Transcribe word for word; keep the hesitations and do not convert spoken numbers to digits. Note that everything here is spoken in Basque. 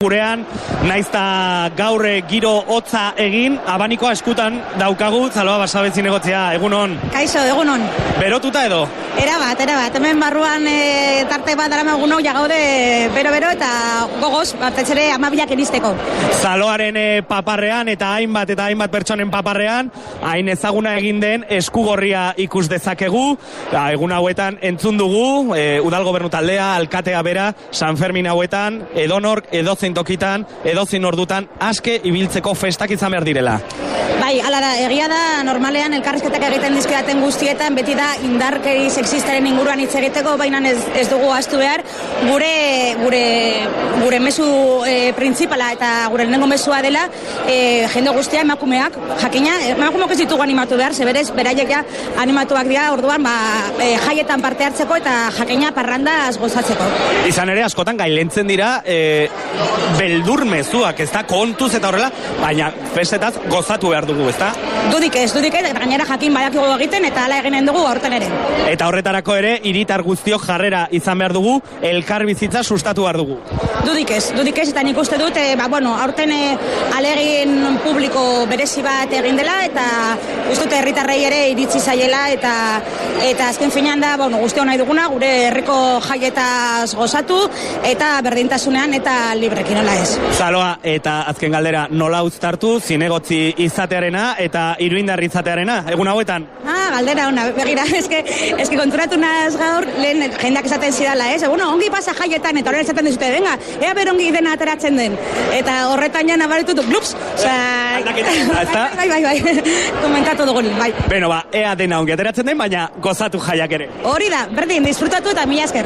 Gurean, naizta gaur giro hotza egin, abanikoa eskutan daukagu, Zaloa Basabetzi negotzea, egunon. Kaixo, egunon. Berotuta edo? Era bat, era bat, hemen barruan e, tarte bat darama egun hau jagaude bero-bero eta gogoz, batez ere amabilak iristeko. Zaloaren e, paparrean eta hainbat eta hainbat pertsonen paparrean, hain ezaguna egin den eskugorria ikus dezakegu, da, egun hauetan entzun dugu, e, udal gobernu taldea, alkatea bera, San Fermin hauetan, edonork, edozein tokitan, edozein ordutan, aske ibiltzeko festak izan behar direla. Bai, ala da, egia da, normalean elkarrizketak egiten dizkidaten guztietan, beti da indarkeri sexistaren inguruan hitz egiteko, baina ez, ez dugu ahaztu behar, gure gure gure mezu e, printzipala eta gure lehenengo mezua dela, e, jende guztia emakumeak, jakina, emakumeak ez ditugu animatu behar, zeberez, beraiek ja animatuak dira, orduan, ba, e, jaietan parte hartzeko eta jakina parrandaz gozatzeko. Izan ere, askotan gailentzen dira, e, beldur mezuak, ez da, kontuz eta horrela, baina festetaz gozatu behar dugu, ez da? Dudik ez, dudik ez, eta gainera jakin badakigu egiten eta hala eginen dugu aurten ere. Eta horretarako ere, hiritar guztiok jarrera izan behar dugu, elkar bizitza sustatu behar dugu. Dudik ez, dudik ez, eta nik uste dut, e, ba, bueno, aurten e, alegin publiko berezi bat egin dela, eta uste dut herritarrei ere iritzi zaiela, eta eta azken finean da, bueno, guztion nahi duguna, gure herriko jaietaz gozatu, eta berdintasunean eta librekin, nola ez. Zaloa, eta azken galdera, nola uztartu, zinegotzi izatearena eta iruindar izatearena, egun hauetan? Ah, galdera ona, begira, eske, eske konturatu naz gaur, lehen jendeak esaten zidala, ez? Bueno, ongi pasa jaietan, eta horren esaten dizute, venga, ea berongi dena ateratzen den. Eta horretan ja nabaritutu, glups, oza... Bai, bai, bai, komentatu dugun, bai. Beno, ba, ea dena ongi ateratzen den, baina gozatu jaiak ere. Hori da, berdin, disfrutatu eta mila esker.